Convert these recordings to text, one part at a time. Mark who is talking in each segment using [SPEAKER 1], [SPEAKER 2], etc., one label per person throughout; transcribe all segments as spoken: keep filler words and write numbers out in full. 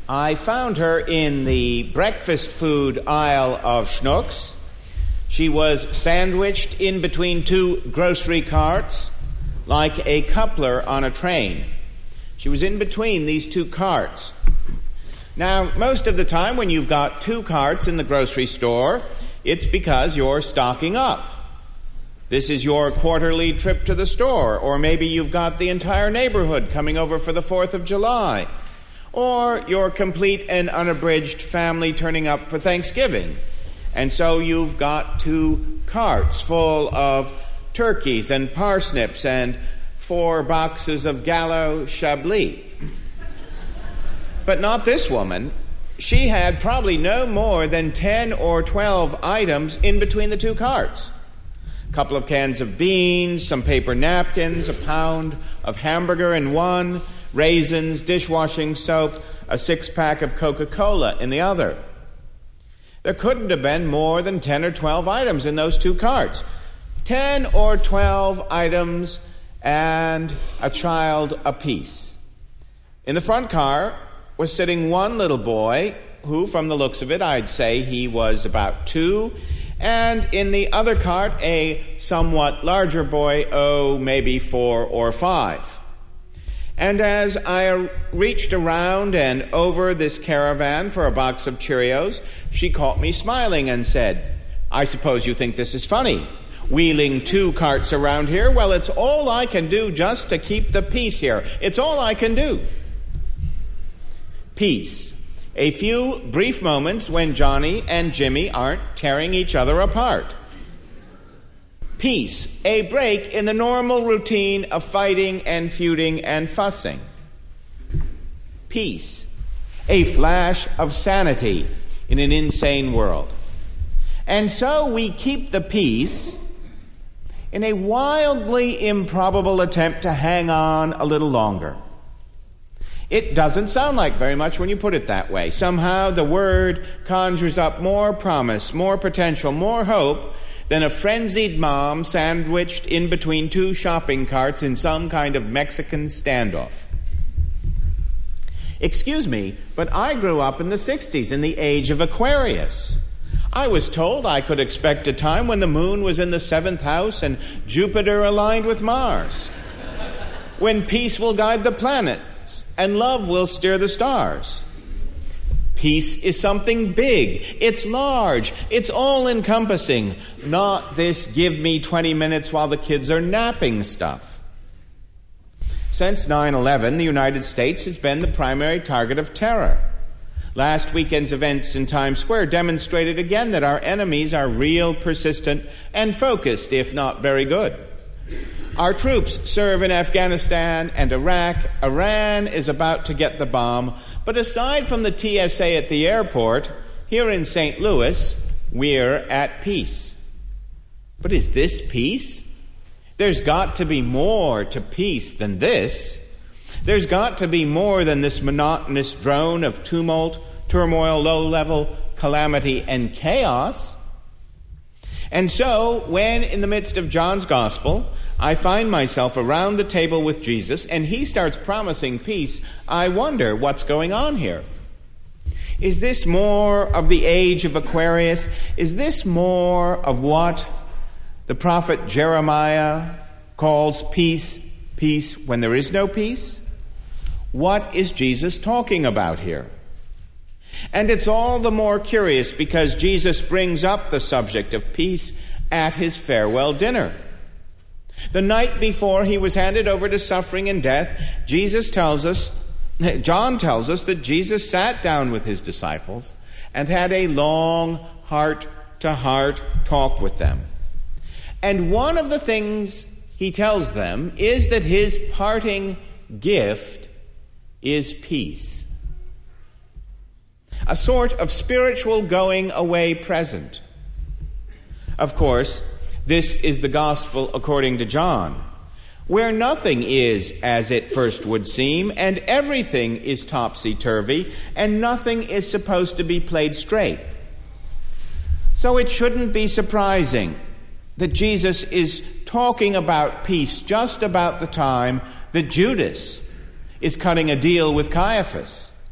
[SPEAKER 1] I found her in the breakfast food aisle of Schnucks. She was sandwiched in between two grocery carts like a coupler on a train. She was in between these two carts. Now, most of the time when you've got two carts in the grocery store, it's because you're stocking up. This is your quarterly trip to the store, or maybe you've got the entire neighborhood coming over for the fourth of July, or your complete and unabridged family turning up for Thanksgiving. And so you've got two carts full of turkeys and parsnips and four boxes of Gallo Chablis. But not this woman. She had probably no more than ten or twelve items in between the two carts. A couple of cans of beans, some paper napkins, a pound of hamburger in one, raisins, dishwashing soap, a six-pack of Coca-Cola in the other. There couldn't have been more than ten or twelve items in those two carts. ten or twelve items and a child apiece. In the front car was sitting one little boy who, from the looks of it, I'd say he was about two, and in the other cart, a somewhat larger boy, oh, maybe four or five. And as I reached around and over this caravan for a box of Cheerios, she caught me smiling and said, "I suppose you think this is funny, wheeling two carts around here? Well, it's all I can do just to keep the peace here. It's all I can do." Peace. A few brief moments when Johnny and Jimmy aren't tearing each other apart. Peace. A break in the normal routine of fighting and feuding and fussing. Peace. A flash of sanity in an insane world. And so we keep the peace in a wildly improbable attempt to hang on a little longer. It doesn't sound like very much when you put it that way. Somehow the word conjures up more promise, more potential, more hope than a frenzied mom sandwiched in between two shopping carts in some kind of Mexican standoff. Excuse me, but I grew up in the sixties, in the age of Aquarius. I was told I could expect a time when the moon was in the seventh house and Jupiter aligned with Mars, when peace will guide the planets and love will steer the stars. Peace is something big. It's large. It's all-encompassing. Not this give me twenty minutes while the kids are napping stuff. Since nine eleven, the United States has been the primary target of terror. Last weekend's events in Times Square demonstrated again that our enemies are real, persistent, and focused, if not very good. Our troops serve in Afghanistan and Iraq. Iran is about to get the bomb. But aside from the T S A at the airport, here in Saint Louis, we're at peace. But is this peace? There's got to be more to peace than this. There's got to be more than this monotonous drone of tumult, turmoil, low-level calamity, and chaos. And so, when in the midst of John's Gospel, I find myself around the table with Jesus, and he starts promising peace, I wonder what's going on here. Is this more of the age of Aquarius? Is this more of what the prophet Jeremiah calls peace, peace when there is no peace? What is Jesus talking about here? And it's all the more curious because Jesus brings up the subject of peace at his farewell dinner. The night before he was handed over to suffering and death, Jesus tells us, John tells us that Jesus sat down with his disciples and had a long heart-to-heart talk with them. And one of the things he tells them is that his parting gift is peace. A sort of spiritual going away present. Of course, this is the gospel according to John, where nothing is as it first would seem, and everything is topsy-turvy, and nothing is supposed to be played straight. So it shouldn't be surprising that Jesus is talking about peace just about the time that Judas is cutting a deal with Caiaphas.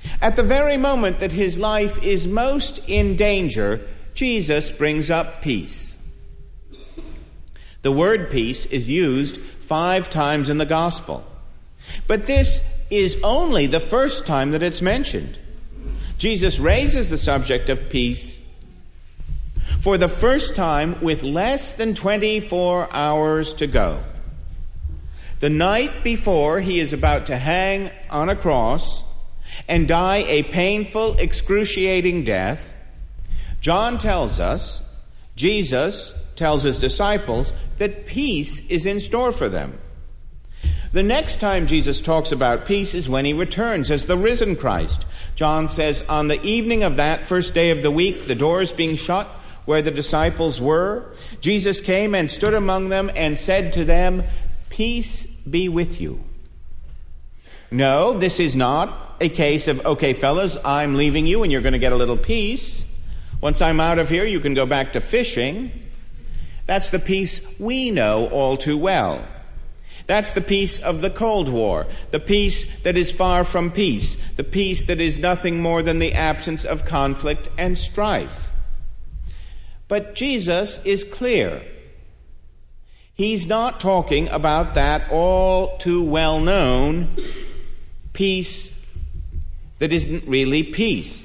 [SPEAKER 1] At the very moment that his life is most in danger, Jesus brings up peace. The word peace is used five times in the gospel. But this is only the first time that it's mentioned. Jesus raises the subject of peace for the first time with less than twenty-four hours to go. The night before he is about to hang on a cross and die a painful, excruciating death, John tells us, Jesus tells his disciples, that peace is in store for them. The next time Jesus talks about peace is when he returns as the risen Christ. John says, on the evening of that first day of the week, the doors being shut where the disciples were, Jesus came and stood among them and said to them, "Peace be with you." No, this is not a case of, okay, fellas, I'm leaving you and you're going to get a little peace. Once I'm out of here, you can go back to fishing. That's the peace we know all too well. That's the peace of the Cold War, the peace that is far from peace, the peace that is nothing more than the absence of conflict and strife. But Jesus is clear. He's not talking about that all too well-known peace that isn't really peace.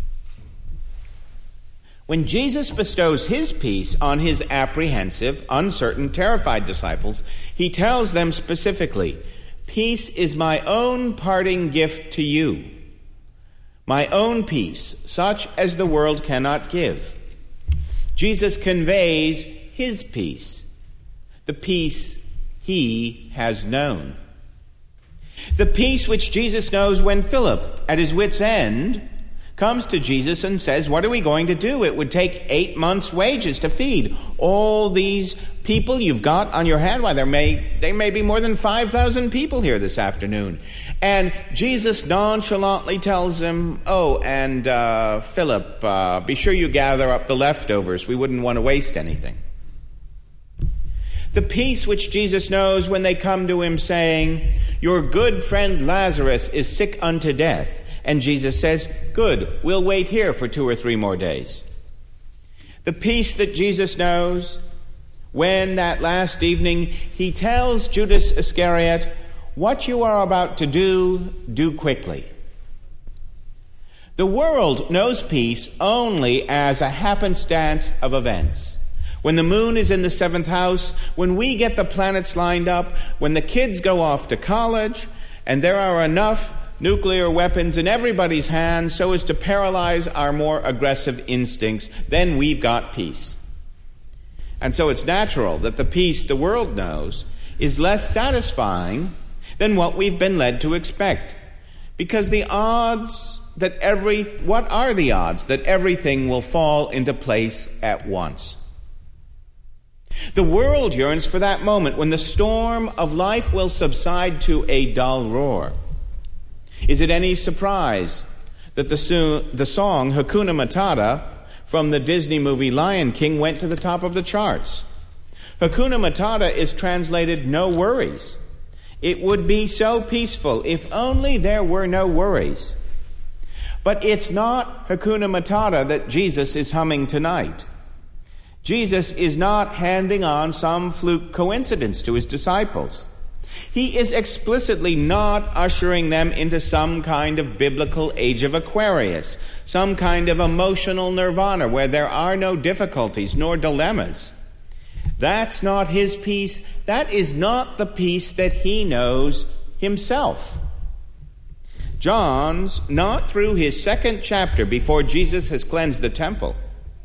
[SPEAKER 1] When Jesus bestows his peace on his apprehensive, uncertain, terrified disciples, he tells them specifically, "Peace is my own parting gift to you, my own peace, such as the world cannot give." Jesus conveys his peace, the peace he has known. The peace which Jesus knows when Philip, at his wit's end, comes to Jesus and says, "What are we going to do? It would take eight months' wages to feed all these people you've got on your hand. Why, there may, there may be more than five thousand people here this afternoon." And Jesus nonchalantly tells him, "Oh, and uh, Philip, uh, be sure you gather up the leftovers. We wouldn't want to waste anything." The peace which Jesus knows when they come to him saying, "Your good friend Lazarus is sick unto death." And Jesus says, "Good, we'll wait here for two or three more days." The peace that Jesus knows when that last evening he tells Judas Iscariot, "What you are about to do, do quickly." The world knows peace only as a happenstance of events. When the moon is in the seventh house, when we get the planets lined up, when the kids go off to college, and there are enough nuclear weapons in everybody's hands so as to paralyze our more aggressive instincts, then we've got peace. And so it's natural that the peace the world knows is less satisfying than what we've been led to expect. Because the odds that every, what are the odds that everything will fall into place at once? The world yearns for that moment when the storm of life will subside to a dull roar. Is it any surprise that the, so- the song Hakuna Matata from the Disney movie Lion King went to the top of the charts? Hakuna Matata is translated "no worries." It would be so peaceful if only there were no worries. But it's not Hakuna Matata that Jesus is humming tonight. Jesus is not handing on some fluke coincidence to his disciples. He is explicitly not ushering them into some kind of biblical age of Aquarius, some kind of emotional nirvana where there are no difficulties nor dilemmas. That's not his peace. That is not the peace that he knows himself. John's not through his second chapter before Jesus has cleansed the temple.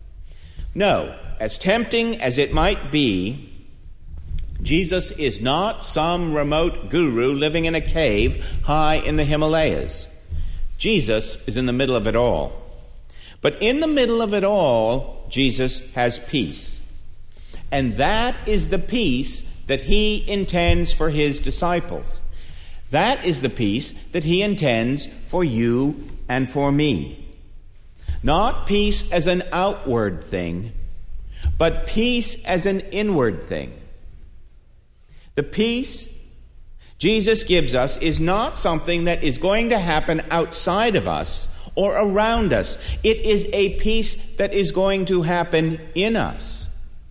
[SPEAKER 1] No, as tempting as it might be, Jesus is not some remote guru living in a cave high in the Himalayas. Jesus is in the middle of it all. But in the middle of it all, Jesus has peace. And that is the peace that he intends for his disciples. That is the peace that he intends for you and for me. Not peace as an outward thing, but peace as an inward thing. The peace Jesus gives us is not something that is going to happen outside of us or around us. It is a peace that is going to happen in us.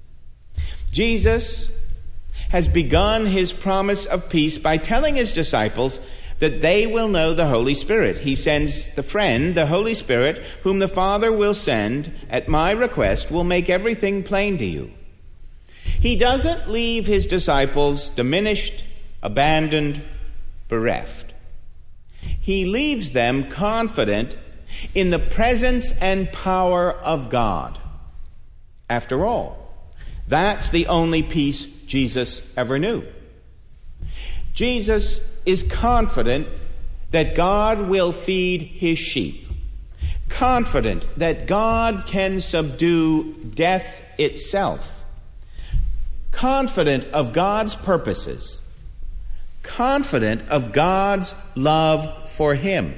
[SPEAKER 1] Jesus has begun his promise of peace by telling his disciples that they will know the Holy Spirit. He sends the friend, the Holy Spirit, whom the Father will send at my request, will make everything plain to you. He doesn't leave his disciples diminished, abandoned, bereft. He leaves them confident in the presence and power of God. After all, that's the only peace Jesus ever knew. Jesus is confident that God will feed his sheep, confident that God can subdue death itself, confident of God's purposes, confident of God's love for him.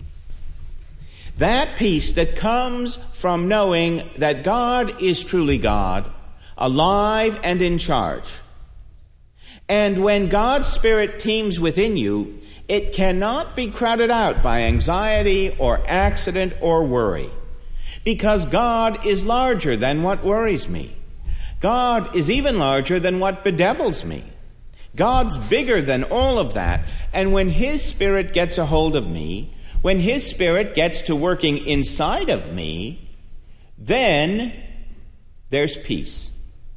[SPEAKER 1] That peace that comes from knowing that God is truly God, alive and in charge. And when God's Spirit teems within you, it cannot be crowded out by anxiety or accident or worry, because God is larger than what worries me. God is even larger than what bedevils me. God's bigger than all of that, and when his Spirit gets a hold of me, when his Spirit gets to working inside of me, then there's peace.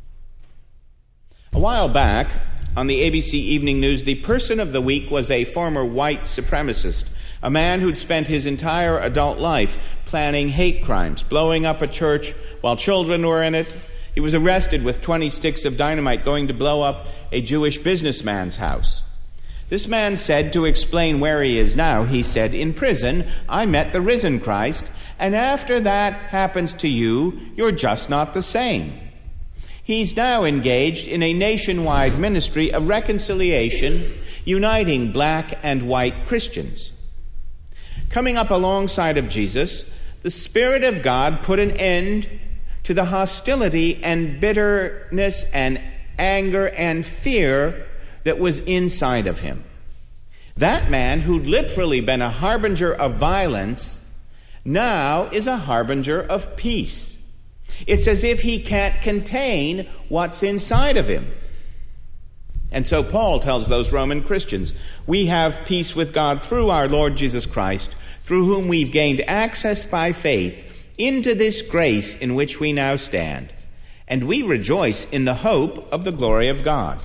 [SPEAKER 1] A while back, on the A B C Evening News, the person of the week was a former white supremacist, a man who'd spent his entire adult life planning hate crimes, blowing up a church while children were in it. He was arrested with twenty sticks of dynamite going to blow up a Jewish businessman's house. This man said, to explain where he is now, he said, "In prison, I met the risen Christ, and after that happens to you, you're just not the same." He's now engaged in a nationwide ministry of reconciliation, uniting black and white Christians. Coming up alongside of Jesus, the Spirit of God put an end to the hostility and bitterness and anger and fear that was inside of him. That man, who'd literally been a harbinger of violence, now is a harbinger of peace. It's as if he can't contain what's inside of him. And so Paul tells those Roman Christians, we have peace with God through our Lord Jesus Christ, through whom we've gained access by faith into this grace in which we now stand, and we rejoice in the hope of the glory of God.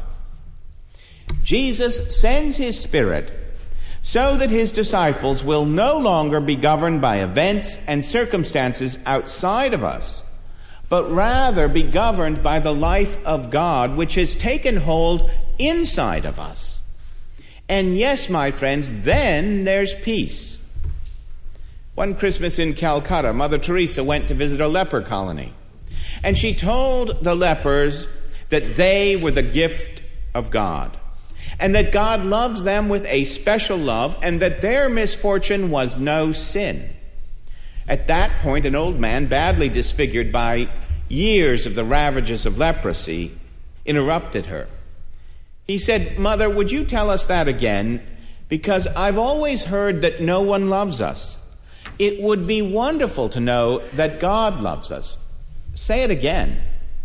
[SPEAKER 1] Jesus sends his Spirit so that his disciples will no longer be governed by events and circumstances outside of us, but rather be governed by the life of God, which has taken hold inside of us. And yes, my friends, then there's peace. One Christmas in Calcutta, Mother Teresa went to visit a leper colony, and she told the lepers that they were the gift of God, and that God loves them with a special love, and that their misfortune was no sin. At that point, an old man, badly disfigured by years of the ravages of leprosy, interrupted her. He said, "Mother, would you tell us that again? Because I've always heard that no one loves us. It would be wonderful to know that God loves us." Say it again.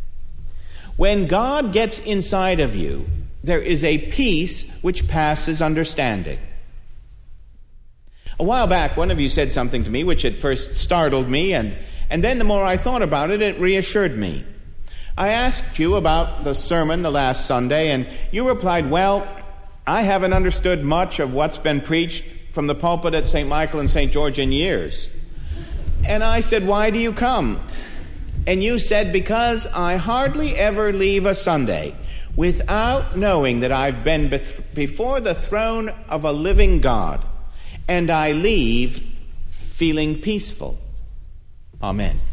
[SPEAKER 1] When God gets inside of you, there is a peace which passes understanding. A while back, one of you said something to me which at first startled me, and, and then the more I thought about it, it reassured me. I asked you about the sermon the last Sunday, and you replied, "Well, I haven't understood much of what's been preached from the pulpit at Saint Michael and Saint George in years." And I said, "Why do you come?" And you said, "Because I hardly ever leave a Sunday without knowing that I've been bef- before the throne of a living God, and I leave feeling peaceful." Amen.